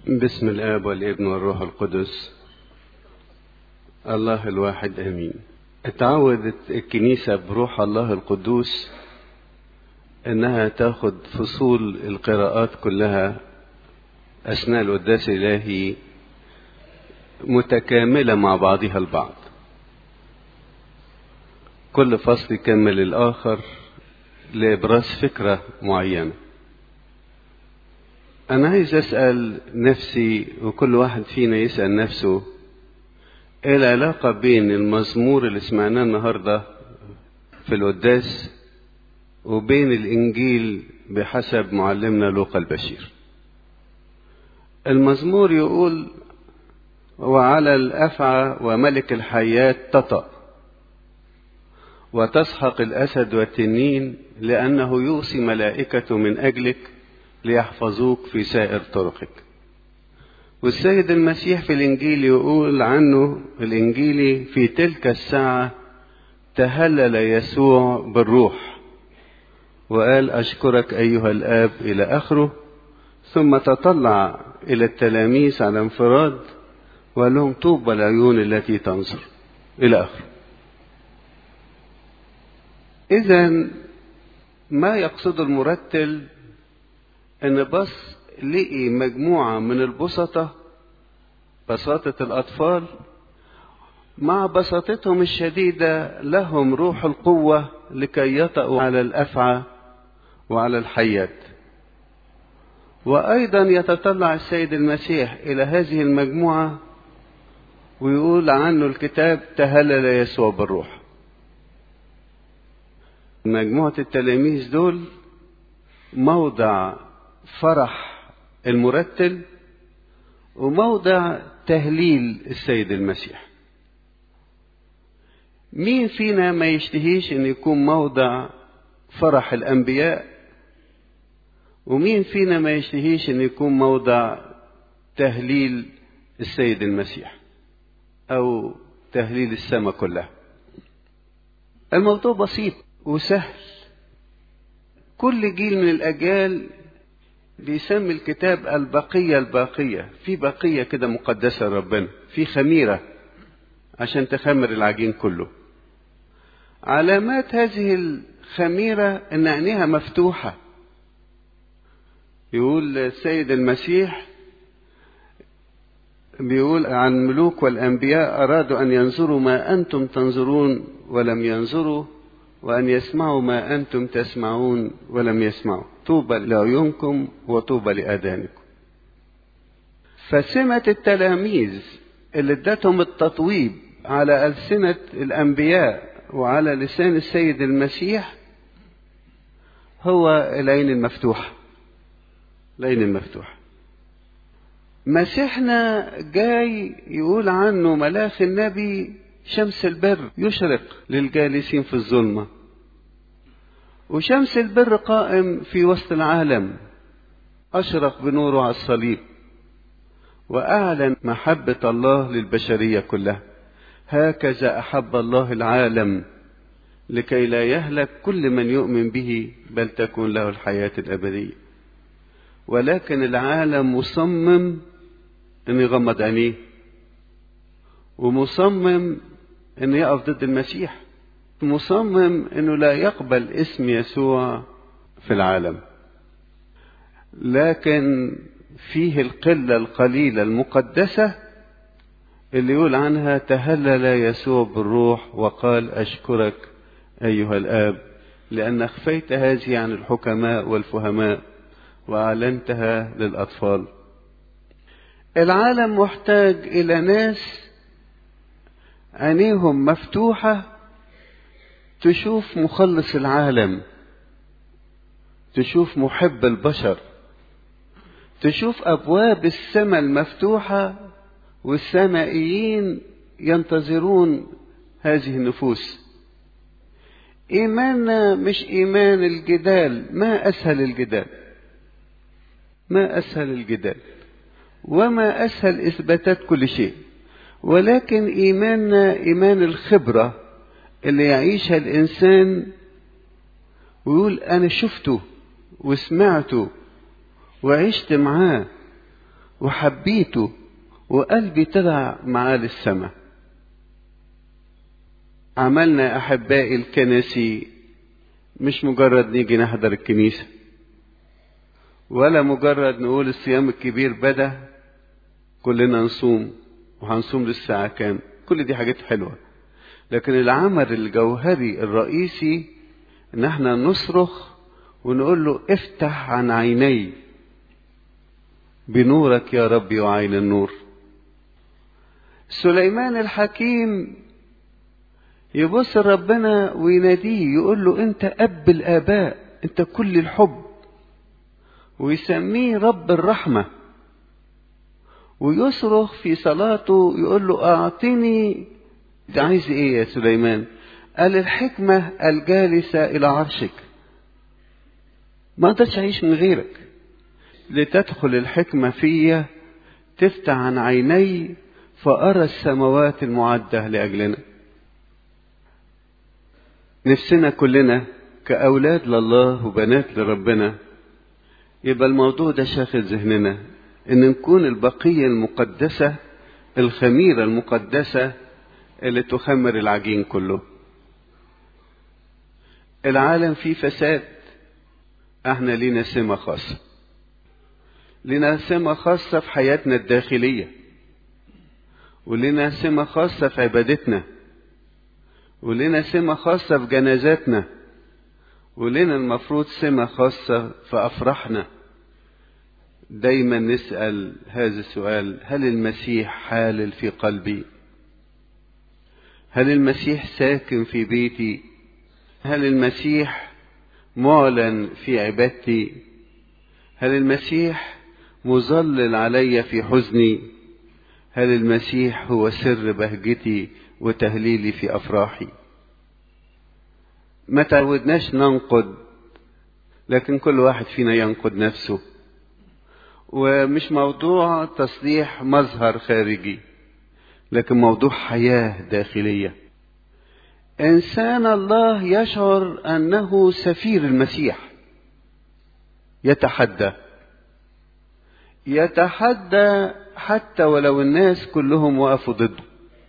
باسم الآب والابن والروح القدس الله الواحد آمين. اتعودت الكنيسة بروح الله القدوس انها تاخد فصول القراءات كلها اثناء القداس الالهي متكاملة مع بعضها البعض، كل فصل يكمل الاخر لابراز فكرة معينة. انا عايز اسأل نفسي وكل واحد فينا يسأل نفسه ايه العلاقة بين المزمور اللي سمعناه النهاردة في القداس وبين الانجيل بحسب معلمنا لوقا البشير. المزمور يقول: وعلى الافعى وملك الحيات تطأ وتسحق الاسد والتنين، لانه يوصي ملائكته من اجلك ليحفظوك في سائر طرقك. والسيد المسيح في الانجيل يقول عنه الانجيلي: في تلك الساعة تهلل يسوع بالروح وقال: اشكرك ايها الاب، الى اخره. ثم تطلع الى التلاميذ على انفراد وقال لهم: طوبى العيون التي تنظر، الى اخره. اذا ما يقصد المرتل ان بس لقي مجموعة من البسطة، بساطة الاطفال مع بساطتهم الشديدة لهم روح القوة لكي يطأوا على الافعى وعلى الحيات. وايضا يتطلع السيد المسيح الى هذه المجموعة ويقول عنه الكتاب: تهلل يسوع بالروح. مجموعة التلاميذ دول موضع فرح المرتل وموضع تهليل السيد المسيح. مين فينا ما يشتهيش ان يكون موضع فرح الانبياء؟ ومين فينا ما يشتهيش ان يكون موضع تهليل السيد المسيح او تهليل السماء كلها؟ الموضوع بسيط وسهل. كل جيل من الاجيال بيسمي الكتاب البقية الباقية، في بقية كده مقدسة لربنا، في خميرة عشان تخمر العجين كله. علامات هذه الخميرة ان عينيها مفتوحة. يقول السيد المسيح، بيقول عن ملوك والأنبياء: أرادوا أن ينظروا ما أنتم تنظرون ولم ينظروا، وأن يسمعوا ما أنتم تسمعون ولم يسمعوا. طوبى لعيونكم وطوبى لآذانكم. فسمة التلاميذ اللي ادتهم التطويب على ألسنة الأنبياء وعلى لسان السيد المسيح هو العين المفتوحة. العين المفتوحة. مسيحنا جاي يقول عنه ملاك النبي: شمس البر يشرق للجالسين في الظلمة. وشمس البر قائم في وسط العالم، أشرق بنوره على الصليب وأعلن محبة الله للبشرية كلها. هكذا أحب الله العالم لكي لا يهلك كل من يؤمن به، بل تكون له الحياة الأبدية. ولكن العالم مصمم أن يغمض عينيه، ومصمم أن يقف ضد المسيح، مصمم أنه لا يقبل اسم يسوع في العالم. لكن فيه القلة القليلة المقدسة اللي يقول عنها: تهلل يسوع بالروح وقال: أشكرك أيها الآب، لأن أخفيت هذه عن الحكماء والفهماء وأعلنتها للأطفال. العالم محتاج إلى ناس عينيهم مفتوحة تشوف مخلص العالم، تشوف محب البشر، تشوف أبواب السماء المفتوحة والسمائيين ينتظرون هذه النفوس. إيماننا مش إيمان الجدال. ما أسهل الجدال، ما أسهل الجدال وما أسهل إثباتات كل شيء. ولكن إيماننا إيمان الخبرة اللي يعيشها الإنسان ويقول: أنا شفته وسمعته وعشت معاه وحبيته وقلبي طلع معاه للسماء. عملنا أحبائي الكنسي مش مجرد نيجي نحضر الكنيسة، ولا مجرد نقول الصيام الكبير بدأ كلنا نصوم وهنصوم للساعة كام. كل دي حاجات حلوة، لكن العمل الجوهري الرئيسي ان احنا نصرخ ونقول له افتح عن عيني بنورك يا ربي وعين النور. سليمان الحكيم يبص ربنا ويناديه يقول له انت اب الاباء، انت كل الحب، ويسميه رب الرحمة، ويصرخ في صلاته يقول له اعطني. عايز ايه يا سليمان؟ قال الحكمة الجالسة الى عرشك. ما اقدرش اعيش من غيرك، لتدخل الحكمة فيا تفتح عن عيني فأرى السماوات المعدة لأجلنا. نفسنا كلنا كأولاد لله وبنات لربنا يبقى الموضوع ده شاغل ذهننا، ان نكون البقية المقدسة، الخميرة المقدسة اللي تخمر العجين كله. العالم فيه فساد، احنا لينا سمة خاصة، لنا سمة خاصة في حياتنا الداخلية، ولنا سمة خاصة في عبادتنا، ولنا سمة خاصة في جنازاتنا، ولنا المفروض سمة خاصة في أفراحنا. دايما نسأل هذا السؤال: هل المسيح حالل في قلبي؟ هل المسيح ساكن في بيتي؟ هل المسيح معلن في عبادتي؟ هل المسيح مظلل علي في حزني؟ هل المسيح هو سر بهجتي وتهليلي في أفراحي؟ ما تعودناش ننقد، لكن كل واحد فينا ينقد نفسه، ومش موضوع تصليح مظهر خارجي، لكن موضوع حياة داخلية. إنسان الله يشعر أنه سفير المسيح، يتحدى حتى ولو الناس كلهم وقفوا ضده،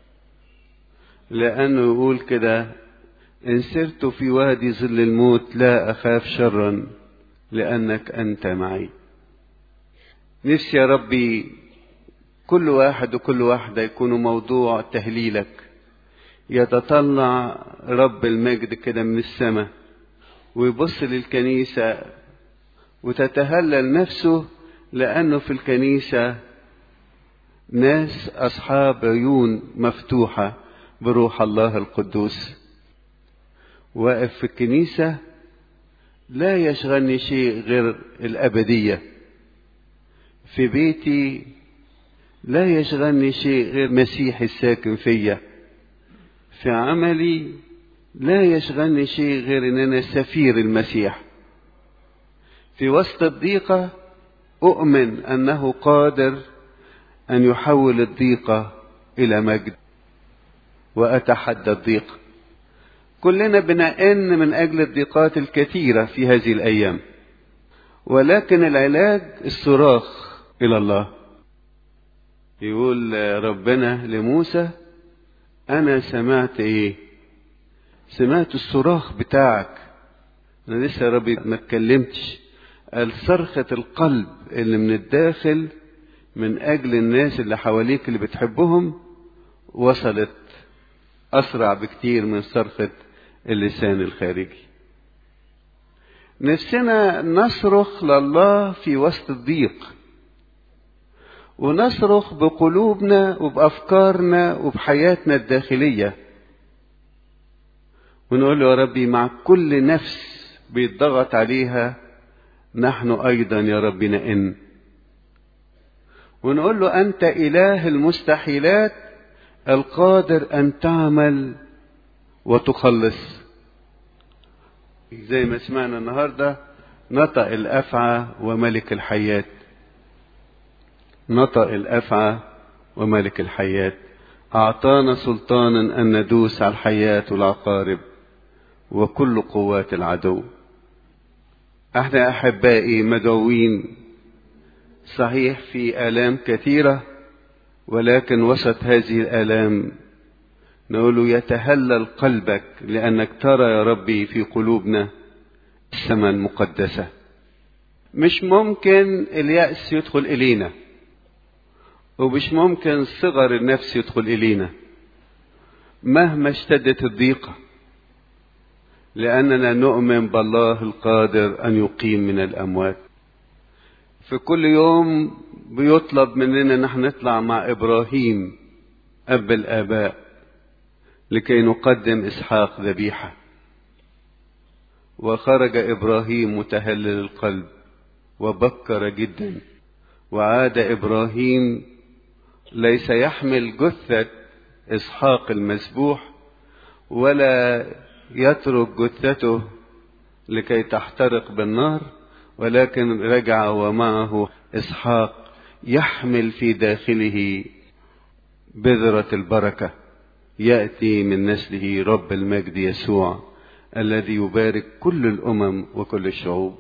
لأنه يقول كده: إن سرت في وادي ظل الموت لا أخاف شرا لأنك أنت معي. نفسي يا ربي كل واحد وكل واحدة يكونوا موضوع تهليلك، يتطلع رب المجد كده من السماء ويبص للكنيسة وتتهلل نفسه، لأنه في الكنيسة ناس أصحاب عيون مفتوحة بروح الله القدوس. واقف في الكنيسة لا يشغلني شيء غير الأبدية، في بيتي لا يشغلني شيء غير مسيح الساكن فيا، في عملي لا يشغلني شيء غير ان انا سفير المسيح، في وسط الضيقة اؤمن انه قادر ان يحول الضيقة الى مجد، واتحدى الضيقة. كلنا بنئن من اجل الضيقات الكثيرة في هذه الايام، ولكن العلاج الصراخ الى الله. يقول ربنا لموسى: انا سمعت ايه؟ سمعت الصراخ بتاعك. انا لسه يا ربي ما اتكلمتش. قال صرخة القلب اللي من الداخل من اجل الناس اللي حواليك اللي بتحبهم وصلت اسرع بكتير من صرخة اللسان الخارجي. نفسنا نصرخ لله في وسط الضيق، ونصرخ بقلوبنا وبأفكارنا وبحياتنا الداخلية، ونقول له: يا ربي مع كل نفس بيتضغط عليها نحن أيضا يا ربي نئن. ونقول له: أنت إله المستحيلات القادر أن تعمل وتخلص. زي ما سمعنا النهاردة: نطق الأفعى وملك الحياة. نطق الأفعى وملك الحياة، أعطانا سلطانا أن ندوس على الحياة والعقارب وكل قوات العدو. احنا أحبائي مدعوين صحيح في آلام كثيرة، ولكن وسط هذه الآلام نقول يتهلل قلبك لأنك ترى يا ربي في قلوبنا السماء المقدسة. مش ممكن اليأس يدخل إلينا، ومش ممكن صغر النفس يدخل إلينا مهما اشتدت الضيقة، لأننا نؤمن بالله القادر أن يقيم من الأموات. في كل يوم بيطلب مننا نحن نطلع مع إبراهيم أب الآباء لكي نقدم إسحاق ذبيحة، وخرج إبراهيم متهلل القلب وبكر جدا، وعاد إبراهيم ليس يحمل جثة إسحاق المذبوح ولا يترك جثته لكي تحترق بالنار، ولكن رجع ومعه إسحاق يحمل في داخله بذرة البركة، يأتي من نسله رب المجد يسوع الذي يبارك كل الأمم وكل الشعوب.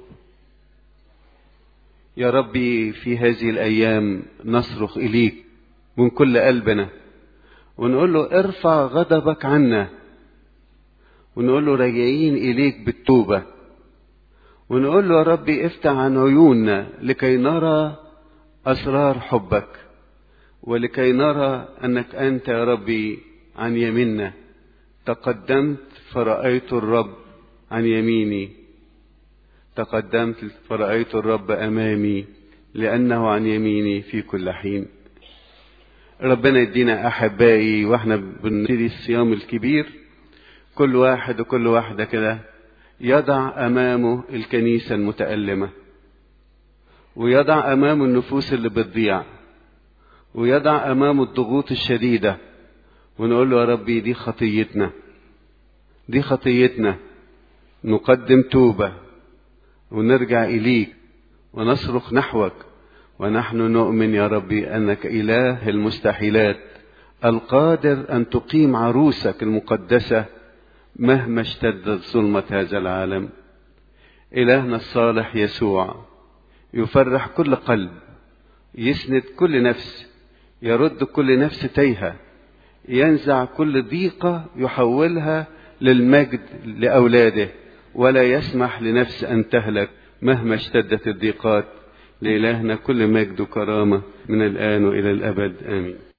يا ربي في هذه الأيام نصرخ إليك من كل قلبنا ونقول له ارفع غضبك عنا، ونقول له راجعين إليك بالتوبة، ونقول له يا ربي افتح عن عيوننا لكي نرى أسرار حبك، ولكي نرى أنك أنت يا ربي عن يميننا. تقدمت فرأيت الرب عن يميني، تقدمت فرأيت الرب أمامي لأنه عن يميني في كل حين. ربنا يدينا أحبائي واحنا بنبتدي الصيام الكبير كل واحد وكل واحدة كده يضع أمامه الكنيسة المتألمة، ويضع أمامه النفوس اللي بتضيع، ويضع أمامه الضغوط الشديدة، ونقول له يا ربي دي خطيتنا، دي خطيتنا، نقدم توبة ونرجع إليك ونصرخ نحوك، ونحن نؤمن يا ربي أنك إله المستحيلات القادر أن تقيم عروسك المقدسة مهما اشتدت ظلمة هذا العالم. إلهنا الصالح يسوع يفرح كل قلب، يسند كل نفس، يرد كل نفس تايهة، ينزع كل ضيقة يحولها للمجد لأولاده، ولا يسمح لنفس أن تهلك مهما اشتدت الضيقات. لإلهنا كل مجد وكرامة من الآن وإلى الأبد، آمين.